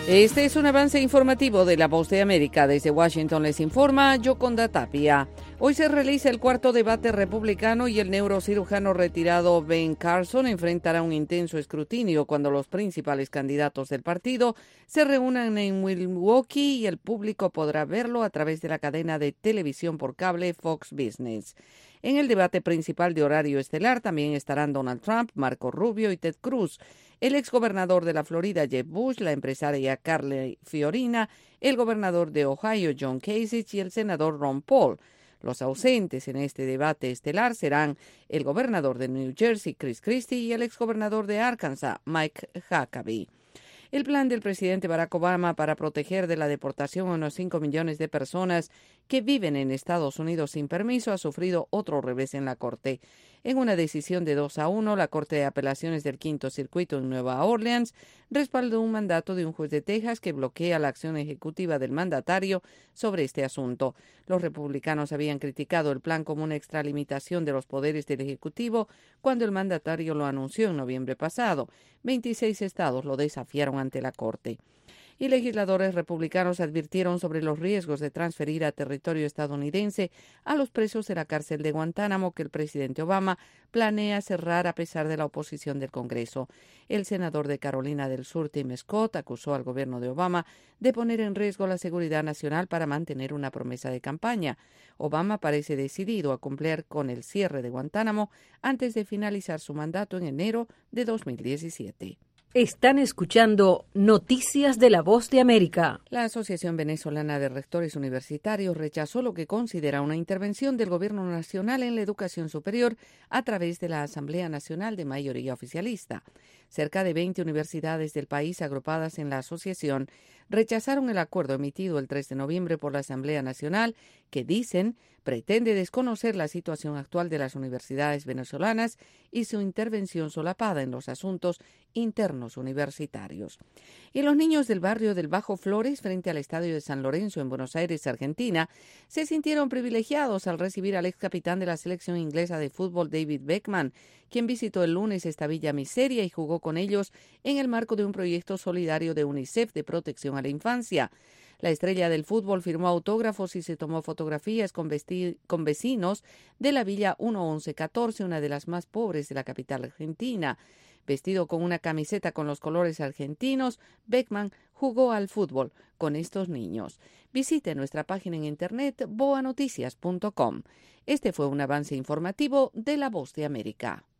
Este es un avance informativo de La Voz de América. Desde Washington les informa Yoconda Tapia. Hoy se realiza el cuarto debate republicano y el neurocirujano retirado Ben Carson enfrentará un intenso escrutinio cuando los principales candidatos del partido se reúnan en Milwaukee y el público podrá verlo a través de la cadena de televisión por cable Fox Business. En el debate principal de horario estelar también estarán Donald Trump, Marco Rubio y Ted Cruz, el exgobernador de la Florida, Jeb Bush, la empresaria Carly Fiorina, el gobernador de Ohio, John Kasich, y el senador Ron Paul. Los ausentes en este debate estelar serán el gobernador de New Jersey, Chris Christie, y el exgobernador de Arkansas, Mike Huckabee. El plan del presidente Barack Obama para proteger de la deportación a unos 5 millones de personas que viven en Estados Unidos sin permiso ha sufrido otro revés en la Corte. En una decisión de 2-1, la Corte de Apelaciones del Quinto Circuito en Nueva Orleans respaldó un mandato de un juez de Texas que bloquea la acción ejecutiva del mandatario sobre este asunto. Los republicanos habían criticado el plan como una extralimitación de los poderes del Ejecutivo cuando el mandatario lo anunció en noviembre pasado. 26 estados lo desafiaron ante la Corte. Y legisladores republicanos advirtieron sobre los riesgos de transferir a territorio estadounidense a los presos de la cárcel de Guantánamo que el presidente Obama planea cerrar a pesar de la oposición del Congreso. El senador de Carolina del Sur, Tim Scott, acusó al gobierno de Obama de poner en riesgo la seguridad nacional para mantener una promesa de campaña. Obama parece decidido a cumplir con el cierre de Guantánamo antes de finalizar su mandato en enero de 2017. Están escuchando Noticias de La Voz de América. La Asociación Venezolana de Rectores Universitarios rechazó lo que considera una intervención del Gobierno Nacional en la educación superior a través de la Asamblea Nacional de mayoría oficialista. Cerca de 20 universidades del país agrupadas en la asociación rechazaron el acuerdo emitido el 3 de noviembre por la Asamblea Nacional que, dicen, pretende desconocer la situación actual de las universidades venezolanas y su intervención solapada en los asuntos internos universitarios. Y los niños del barrio del Bajo Flores, frente al Estadio de San Lorenzo en Buenos Aires, Argentina, se sintieron privilegiados al recibir al ex capitán de la selección inglesa de fútbol, David Beckham, quien visitó el lunes esta villa miseria y jugó con ellos en el marco de un proyecto solidario de UNICEF de protección a la infancia. La estrella del fútbol firmó autógrafos y se tomó fotografías con vecinos de la Villa 1114, una de las más pobres de la capital argentina. Vestido con una camiseta con los colores argentinos, Beckham jugó al fútbol con estos niños. Visite nuestra página en internet boanoticias.com. Este fue un avance informativo de La Voz de América.